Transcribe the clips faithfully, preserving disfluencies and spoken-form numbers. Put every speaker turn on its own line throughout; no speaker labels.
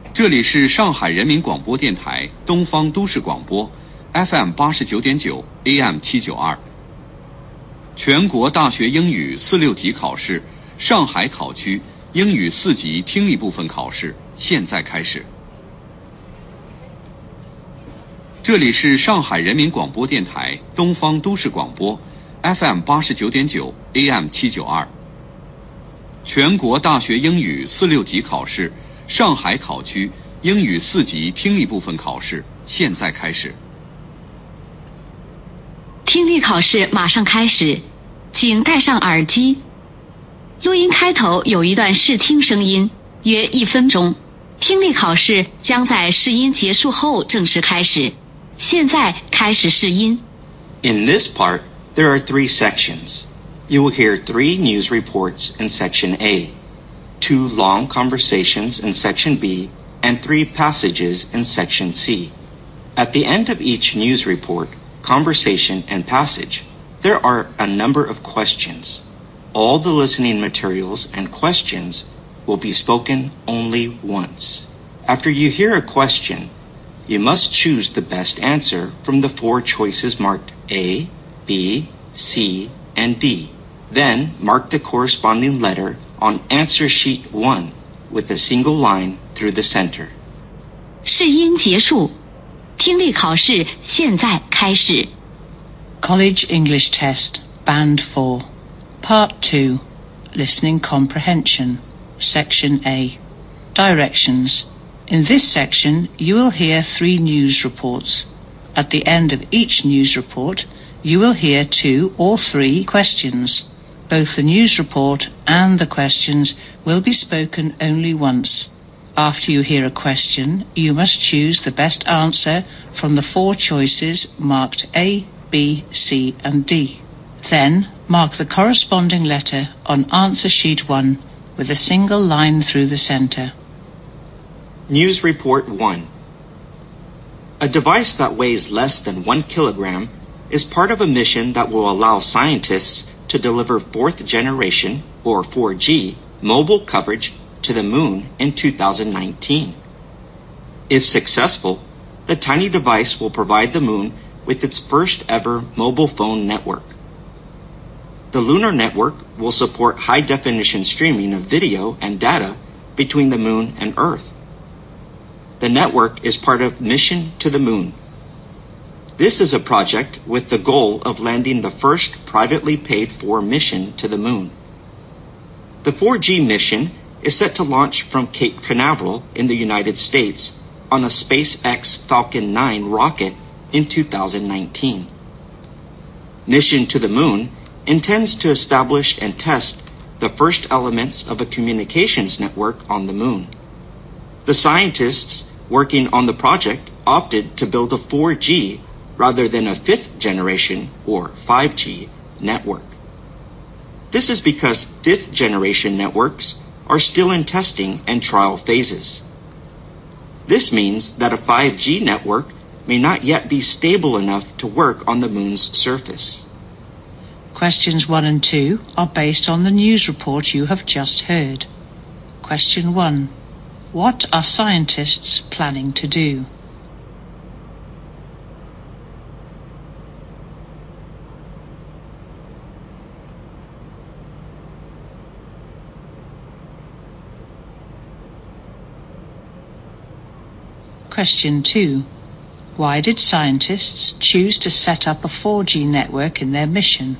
这里是上海人民广播电台东方都市广播 F M 八十九点九 A M 七九二。全国大学英语四六级考试上海考区英语四级听力部分考试现在开始。这里是上海人民广播电台东方都市广播 F M 八十九点九 A M 七九二。全国大学英语四六级考试上海考区英语四级听力部分考试现在开始。
听力考试马上开始，请戴上耳机。录音开头有一段试听声音，约一分钟。听力考试将在试音结束后正式开始。现在开始试音。
In this part, there are three sections. You will hear three news reports in Section A, two long conversations in Section B, and three passages in Section C. At the end of each news report, conversation, and passage, there are a number of questions. All the listening materials and questions will be spoken only once. After you hear a question, you must choose the best answer from the four choices marked A, B, C, and D. Then mark the corresponding letter on answer sheet one with a single line through the center.
试音结束，听力考试现在开始。
College English Test, Band four, Part two, Listening Comprehension, Section A. Directions. In this section, you will hear three news reports. At the end of each news report, you will hear two or three questions. Both the news report and the questions will be spoken only once. After you hear a question, you must choose the best answer from the four choices marked A, B, C, and D. Then, mark the corresponding letter on answer sheet one with a single line through the center.
News Report one. A device that weighs less than one kilogram is part of a mission that will allow scientists to deliver fourth generation, or four G, mobile coverage to the moon in two thousand nineteen. If successful, the tiny device will provide the moon with its first ever mobile phone network. The lunar network will support high-definition streaming of video and data between the moon and Earth. The network is part of Mission to the Moon. This is a project with the goal of landing the first privately paid-for mission to the moon. The four G mission is set to launch from Cape Canaveral in the United States on a SpaceX Falcon nine rocket in two thousand nineteen. Mission to the Moon intends to establish and test the first elements of a communications network on the moon. The scientists working on the project opted to build a four G rather than a fifth generation, or five G, network. This is because fifth generation networks are still in testing and trial phases. This means that a five G network may not yet be stable enough to work on the moon's surface.
Questions one and two are based on the news report you have just heard. Question one. What are scientists planning to do? Question two. Why did scientists choose to set up a four G network in their mission?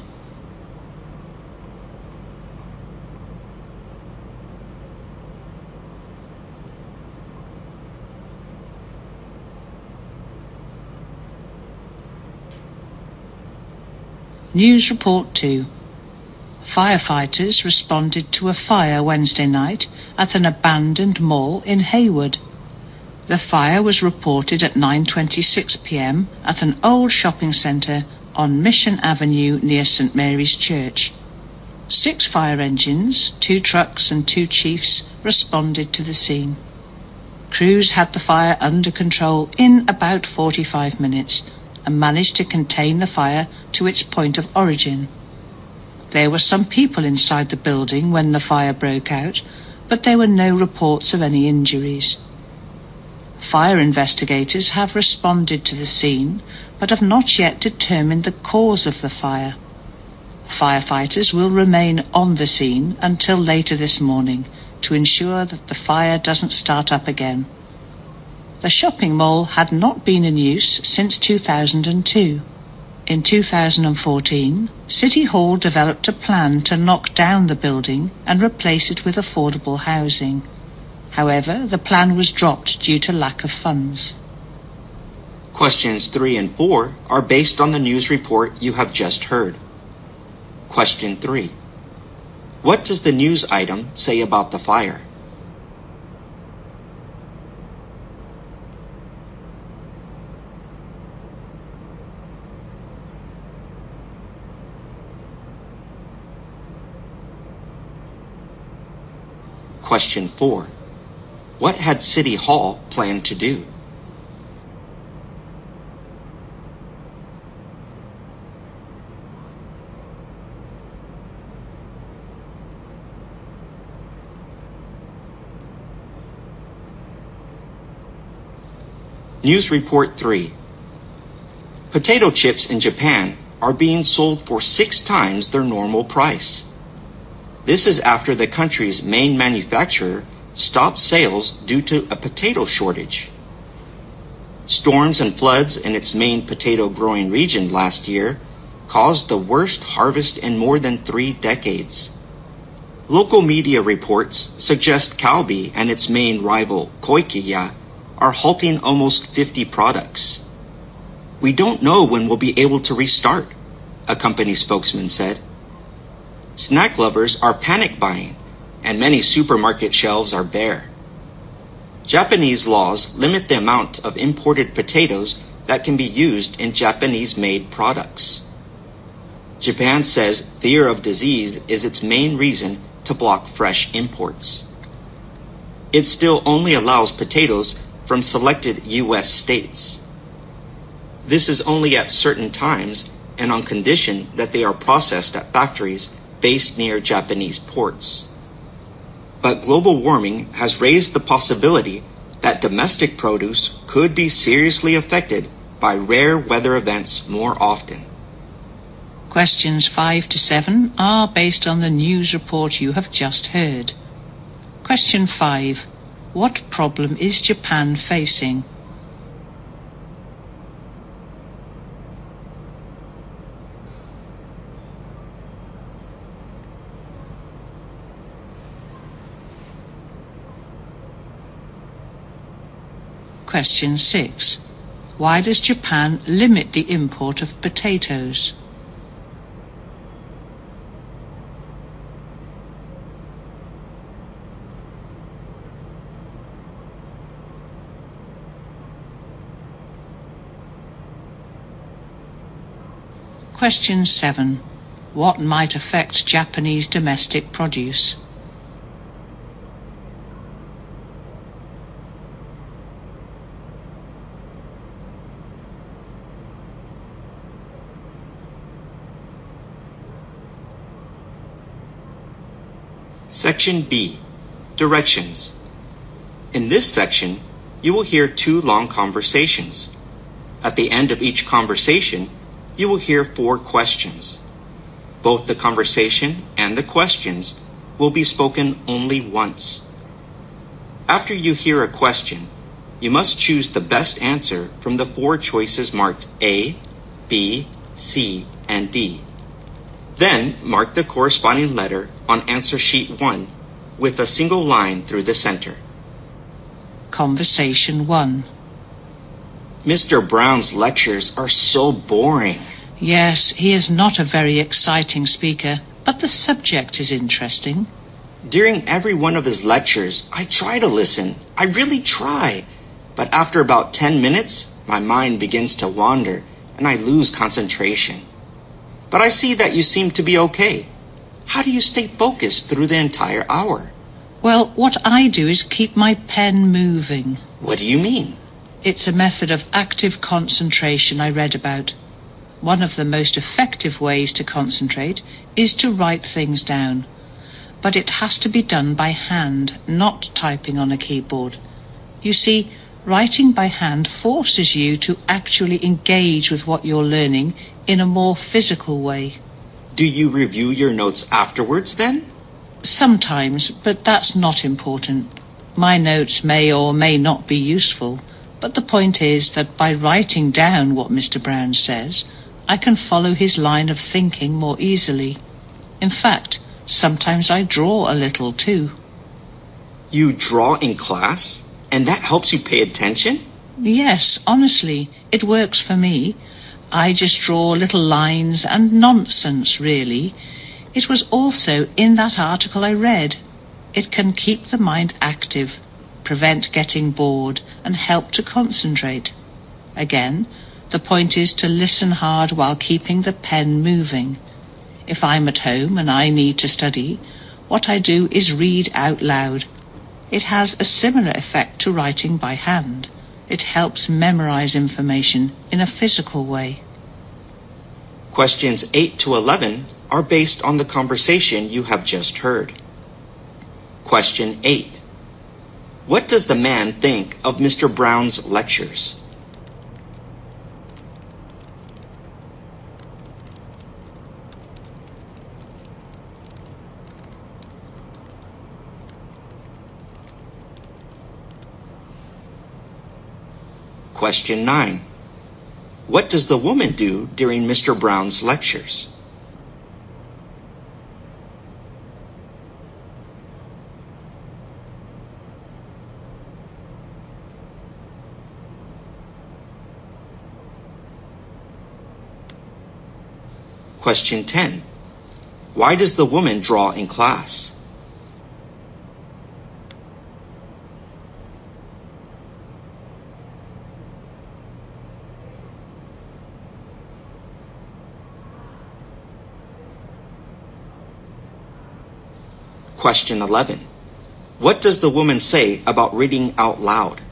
News Report two. Firefighters responded to a fire Wednesday night at an abandoned mall in Hayward. The fire was reported at nine twenty-six p m at an old shopping centre on Mission Avenue near St Mary's Church. Six fire engines, two trucks and two chiefs responded to the scene. Crews had the fire under control in about forty-five minutes and managed to contain the fire to its point of origin. There were some people inside the building when the fire broke out, but there were no reports of any injuries. Fire investigators have responded to the scene, but have not yet determined the cause of the fire. Firefighters will remain on the scene until later this morning to ensure that the fire doesn't start up again. The shopping mall had not been in use since two thousand two. In two thousand fourteen, City Hall developed a plan to knock down the building and replace it with affordable housing. However, the plan was dropped due to lack of funds.
Questions three and four are based on the news report you have just heard. Question three. What does the news item say about the fire? Question four. What had City Hall planned to do? News Report three. Potato chips in Japan are being sold for six times their normal price. This is after the country's main manufacturer stopped sales due to a potato shortage. Storms and floods in its main potato-growing region last year caused the worst harvest in more than three decades. Local media reports suggest Calbee and its main rival, Koikiya, are halting almost fifty products. We don't know when we'll be able to restart, a company spokesman said. Snack lovers are panic buying, and many supermarket shelves are bare. Japanese laws limit the amount of imported potatoes that can be used in Japanese-made products. Japan says fear of disease is its main reason to block fresh imports. It still only allows potatoes from selected U S states. This is only at certain times and on condition that they are processed at factories based near Japanese ports. But global warming has raised the possibility that domestic produce could be seriously affected by rare weather events more often.
Questions five to seven are based on the news report you have just heard. Question five. What problem is Japan facing? Question six. Why does Japan limit the import of potatoes? Question seven. What might affect Japanese domestic produce?
Section B. Directions. In this section, you will hear two long conversations. At the end of each conversation, you will hear four questions. Both the conversation and the questions will be spoken only once. After you hear a question, you must choose the best answer from the four choices marked A, B, C, and D. Then mark the corresponding letter on answer sheet one with a single line through the center.
Conversation one.
Mister Brown's lectures are so boring.
Yes, he is not a very exciting speaker, but the subject is interesting.
During every one of his lectures, I try to listen. I really try. But after about ten minutes, my mind begins to wander and I lose concentration. But I see that you seem to be okay. How do you stay focused through the entire hour?
Well, what I do is keep my pen moving.
What do you mean?
It's a method of active concentration I read about. One of the most effective ways to concentrate is to write things down. But it has to be done by hand, not typing on a keyboard. You see, Writing by hand forces you to actually engage with what you're learning in a more physical way.
Do you review your notes afterwards then?
Sometimes, but that's not important. My notes may or may not be useful, but the point is that by writing down what Mister Brown says, I can follow his line of thinking more easily. In fact, sometimes I draw a little too.
You draw in class? And that helps you pay attention?
Yes, honestly, it works for me. I just draw little lines and nonsense, really. It was also in that article I read. It can keep the mind active, prevent getting bored, and help to concentrate. Again, the point is to listen hard while keeping the pen moving. If I'm at home and I need to study, what I do is read out loud. It has a similar effect to writing by hand. It helps memorize information in a physical way.
Questions eight to eleven are based on the conversation you have just heard. Question eight. What does the man think of Mister Brown's lectures? Question nine. What does the woman do during Mister Brown's lectures? Question ten. Why does the woman draw in class? Question eleven. What does the woman say about reading out loud?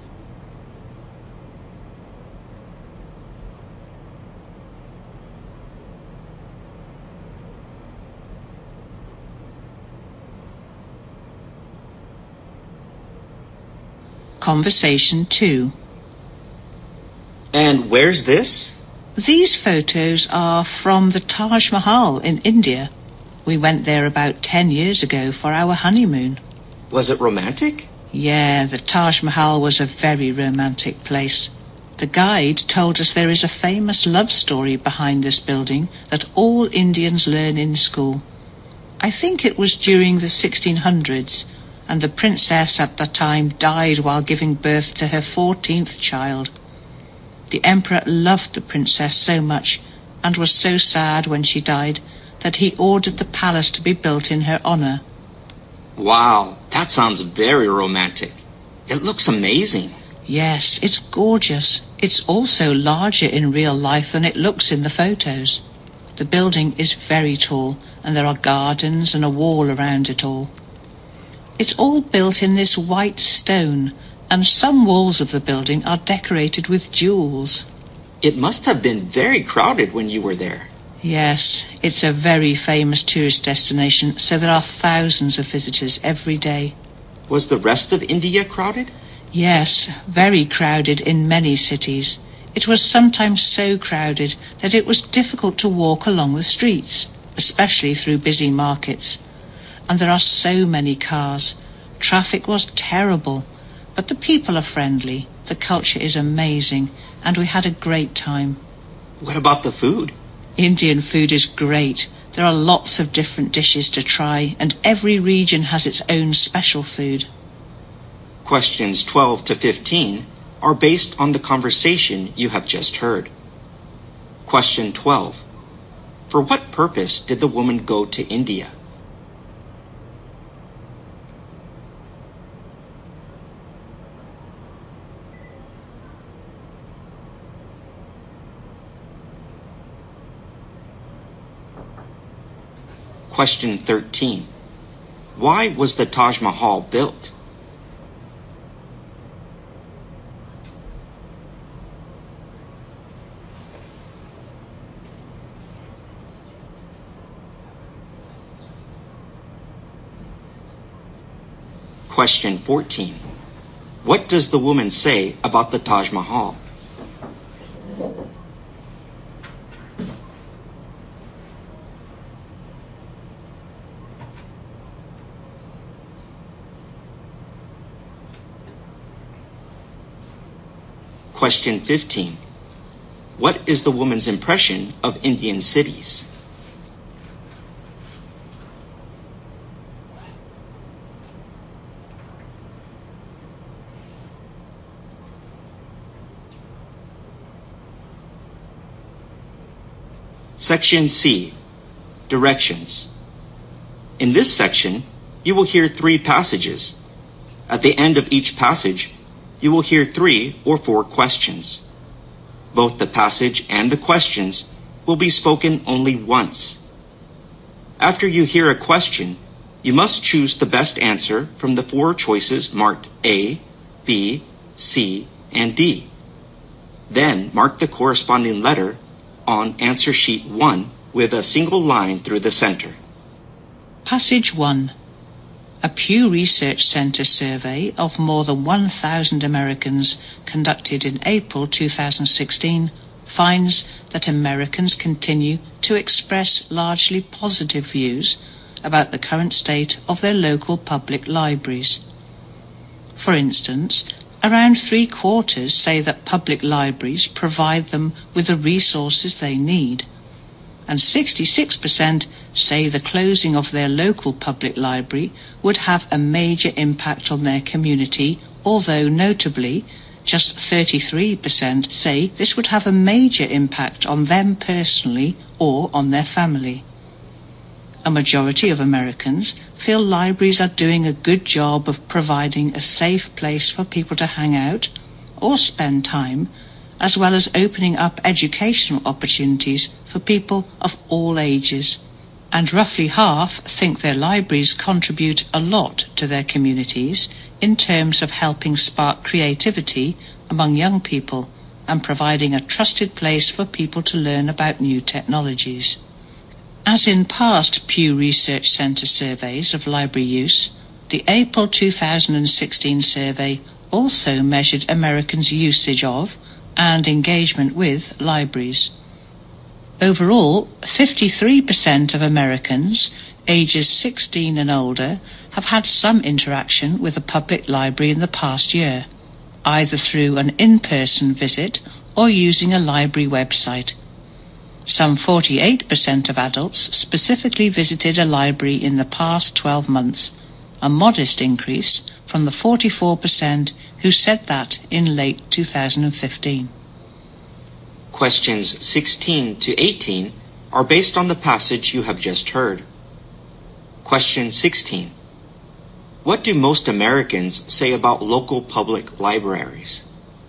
Conversation two.
And where's this?
These photos are from the Taj Mahal in India. We went there about ten years ago for our honeymoon.
Was it romantic?
Yeah, the Taj Mahal was a very romantic place. The guide told us there is a famous love story behind this building that all Indians learn in school. I think it was during the sixteen hundreds, and the princess at the time died while giving birth to her fourteenth child. The emperor loved the princess so much and was so sad when she died that he ordered the palace to be built in her honor.
Wow, that sounds very romantic. It looks amazing.
Yes, it's gorgeous. It's also larger in real life than it looks in the photos. The building is very tall, and there are gardens and a wall around it all. It's all built in this white stone, and some walls of the building are decorated with jewels.
It must have been very crowded when you were there.
Yes, it's a very famous tourist destination, so there are thousands of visitors every day.
Was the rest of India crowded?
Yes, very crowded in many cities. It was sometimes so crowded that it was difficult to walk along the streets, especially through busy markets. And there are so many cars. Traffic was terrible, but the people are friendly, the culture is amazing, and we had a great time.
What about the food?
Indian food is great. There are lots of different dishes to try, and every region has its own special food.
Questions twelve to fifteen are based on the conversation you have just heard. Question twelve. For what purpose did the woman go to India? Question thirteen. Why was the Taj Mahal built? Question fourteen. What does the woman say about the Taj Mahal? Question fifteen. What is the woman's impression of Indian cities? Section C. Directions. In this section, you will hear three passages. At the end of each passage, you will hear three or four questions. Both the passage and the questions will be spoken only once. After you hear a question, you must choose the best answer from the four choices marked A, B, C, and D. Then mark the corresponding letter on answer sheet one with a single line through the center.
Passage one. A Pew Research Center survey of more than one thousand Americans conducted in April two thousand sixteen finds that Americans continue to express largely positive views about the current state of their local public libraries. For instance, around three quarters say that public libraries provide them with the resources they need, and sixty-six percent say the closing of their local public library would have a major impact on their community, although notably, just thirty-three percent say this would have a major impact on them personally or on their family. A majority of Americans feel libraries are doing a good job of providing a safe place for people to hang out or spend time, as well as opening up educational opportunities for people of all ages. And roughly half think their libraries contribute a lot to their communities in terms of helping spark creativity among young people and providing a trusted place for people to learn about new technologies. As in past Pew Research Center surveys of library use, the April two thousand sixteen survey also measured Americans' usage of and engagement with libraries. Overall, fifty-three percent of Americans ages sixteen and older have had some interaction with a public library in the past year, either through an in-person visit or using a library website. Some forty-eight percent of adults specifically visited a library in the past twelve months, a modest increase from the forty-four percent who said that in late two thousand fifteen.
Questions sixteen to eighteen are based on the passage you have just heard. Question sixteen. What do most Americans say about local public libraries?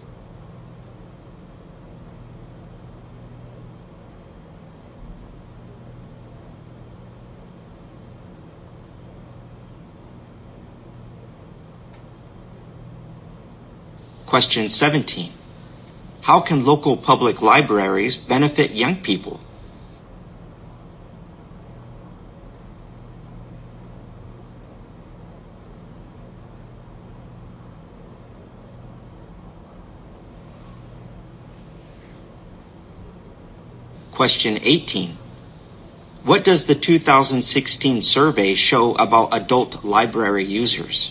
Question seventeen. How can local public libraries benefit young people? Question eighteen. What does the two thousand sixteen survey show about adult library users?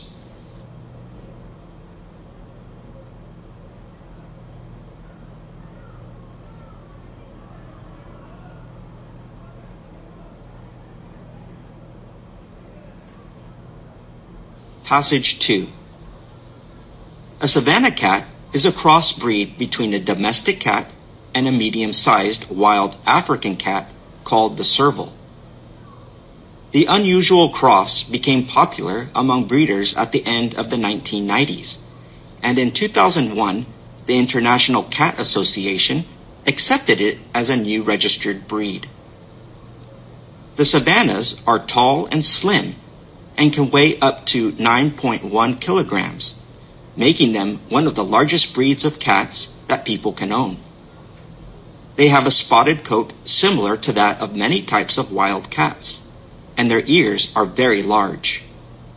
Passage two. A Savannah cat is a crossbreed between a domestic cat and a medium-sized wild African cat called the serval. The unusual cross became popular among breeders at the end of the nineteen nineties, and in two thousand one, the International Cat Association accepted it as a new registered breed. The Savannahs are tall and slim and can weigh up to nine point one kilograms, making them one of the largest breeds of cats that people can own. They have a spotted coat similar to that of many types of wild cats, and their ears are very large.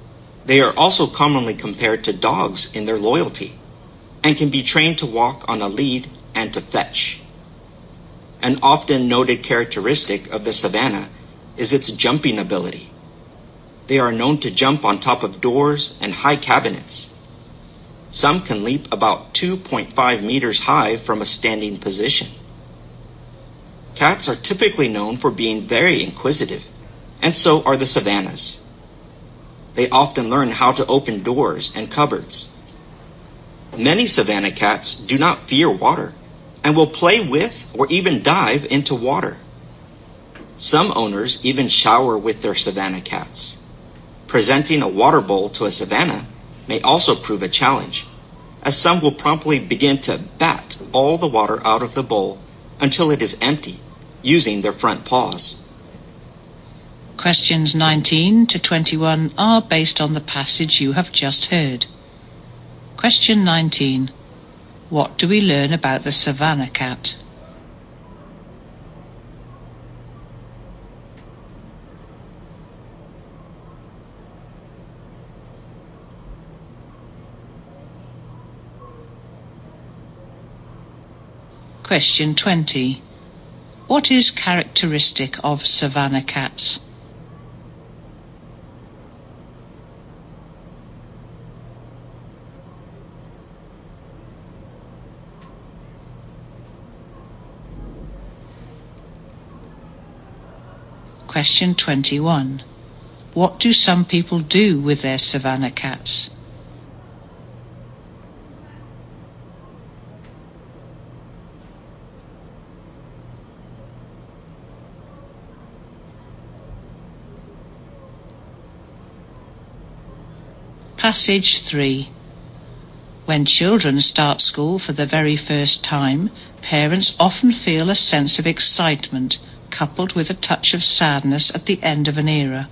They are also commonly compared to dogs in their loyalty and can be trained to walk on a lead and to fetch. An often noted characteristic of the savanna is its jumping ability. They are known to jump on top of doors and high cabinets. Some can leap about two point five meters high from a standing position. Cats are typically known for being very inquisitive, and so are the savannas. They often learn how to open doors and cupboards. Many savanna cats do not fear water and will play with or even dive into water. Some owners even shower with their savanna cats. Presenting a water bowl to a savanna may also prove a challenge, as some will promptly begin to bat all the water out of the bowl until it is empty, using their front paws.
Questions nineteen to twenty-one are based on the passage you have just heard. Question nineteen. What do we learn about the savanna cat? Question twenty. What is characteristic of savanna cats? Question twenty-one. What do some people do with their savanna cats? Passage three. When children start school for the very first time, parents often feel a sense of excitement coupled with a touch of sadness at the end of an era.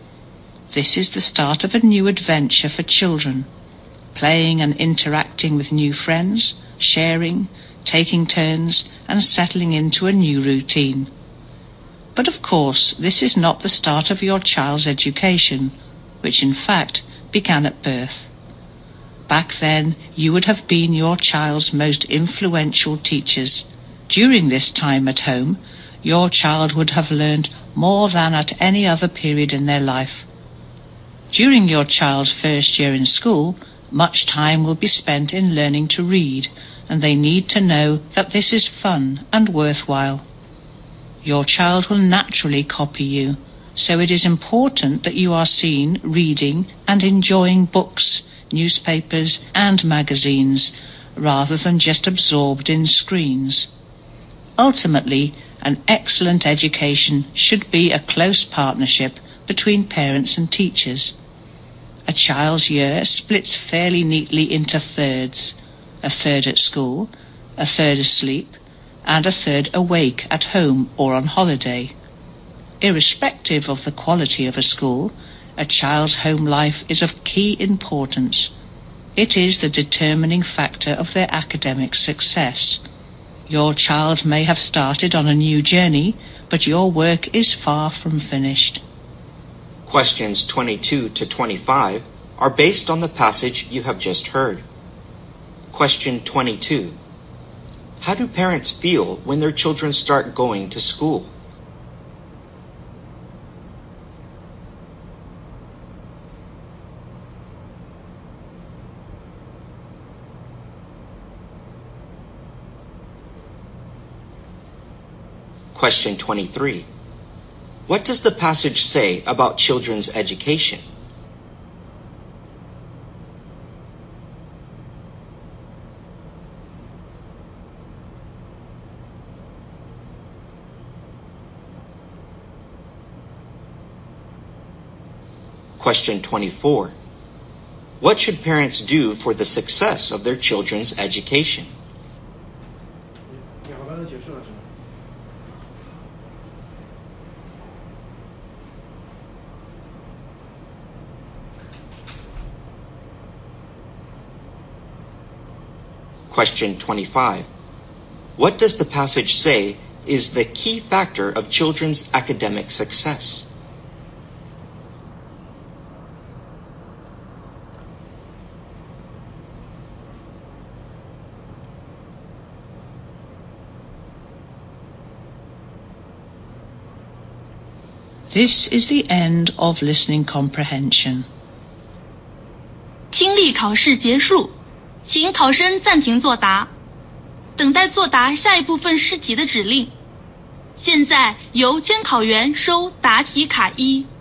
This is the start of a new adventure for children, playing and interacting with new friends, sharing, taking turns, and settling into a new routine. But of course, this is not the start of your child's education, which in fact began at birth. Back then, you would have been your child's most influential teachers. During this time at home, your child would have learned more than at any other period in their life. During your child's first year in school, much time will be spent in learning to read, and they need to know that this is fun and worthwhile. Your child will naturally copy you, so it is important that you are seen reading and enjoying books, newspapers, and magazines, rather than just absorbed in screens. Ultimately, an excellent education should be a close partnership between parents and teachers. A child's year splits fairly neatly into thirds: a third at school, a third asleep, and a third awake at home or on holiday. Irrespective of the quality of a school, a child's home life is of key importance. It is the determining factor of their academic success. Your child may have started on a new journey, but your work is far from finished.
Questions twenty-two to twenty-five are based on the passage you have just heard. Question twenty-two. How do parents feel when their children start going to school? Question twenty-three. What does the passage say about children's education? Question twenty-four. What should parents do for the success of their children's education? Question twenty-five. What does the passage say is the key factor of children's academic success?
This is the end of listening comprehension.
听力考试结束，请考生暂停作答，等待作答下一部分试题的指令。现在由监考员收答题卡一。